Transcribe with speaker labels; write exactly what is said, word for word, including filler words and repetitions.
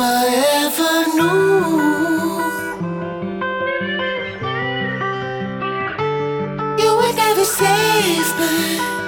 Speaker 1: I ever knew, you would never save me.